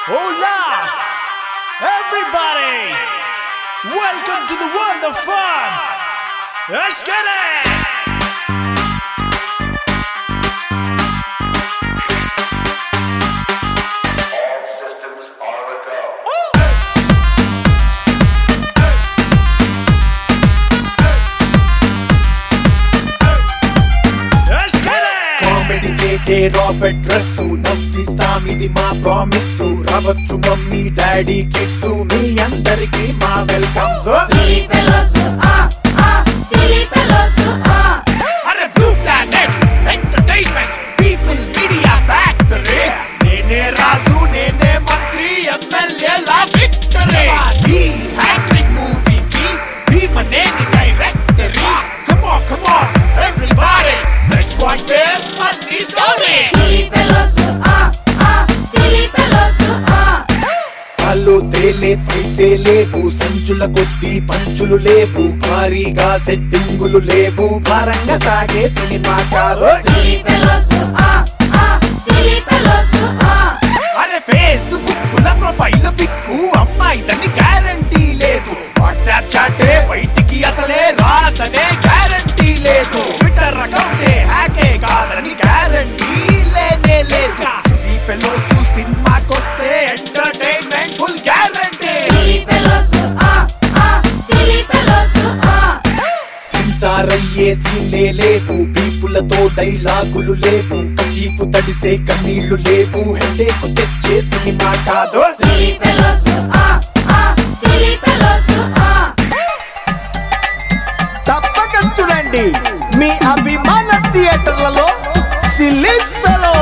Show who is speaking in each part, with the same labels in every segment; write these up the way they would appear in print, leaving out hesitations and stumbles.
Speaker 1: Hola! Everybody! Welcome to the world of fun! Let's get it!
Speaker 2: All systems are a go.
Speaker 1: Let's get it!
Speaker 3: Comedy care of address నవ్విస్తాం ఇది మా promise రావచ్చు mummy daddy kids మీ అందరికి మా welcome
Speaker 4: Silly fellows, silly fellows,
Speaker 1: అరే blue planet entertainments people media factory Nene Raju Nene Mantri MLA లా victory ఈ హ్యాట్రిక్ మూవీకి భీమనేని డైరెక్టరీ come on everybody let's watch this funny story
Speaker 4: silly fellows, silly fellows,
Speaker 3: వాళ్ళు తేలే ఫైట్సే లేవు సంచుల కొద్ది పంచులు లేవు భారీగా సెట్టింగులు లేవు భారంగా సాగే సినిమా కాదు
Speaker 4: silly fellows, silly fellows,
Speaker 1: అరే ఫేస్బుక్ ల ప్రొఫైల్ పిక్కు అమ్మాయిదని గ్యారంటీ లేదు వాట్సాప్ చాటే బయటికి అసలే రాదనే గ్యారంటీ లేదు ట్విట్టర్ అకౌంటే హ్యాకే కాదని గ్యారంటీ లేనే లేదు సినీ ఫెలోస్ సినిమాకొస్తే entertainment full guarantee
Speaker 4: silly fellows, silly fellows,
Speaker 3: censor అయ్యే సీన్లే లేవు పీపులతో డైలాగులు లేవు చీపు తడిసే కన్నీళ్లు లేవు హెడేకు తెచ్చే సినిమా కాదు
Speaker 4: silly fellows, silly fellows,
Speaker 5: తప్పక చూడండి మీ అభిమాన థియేటర్లలో సిల్లీ ఫెలో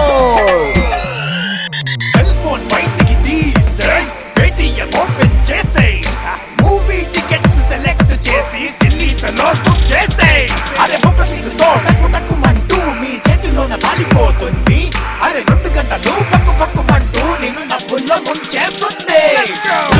Speaker 1: సెల్ ఫోన్ బయటికి తీసేయ్ పేటిఎం ఓపెన్ చేసేయ్ మూవీ టికెట్స్ సెలెక్ట్ చేసి సిల్లీ ఫెలోస్ బుక్ చేసేయ్ అరే బుకింగ్తో టక్కుమంటూ మీ చేతిలోన వాలిపోతుంది అరే 2 గంటలు పక్కుమంటూ నిన్ను నవ్వుల్లో ముంచేస్తుంది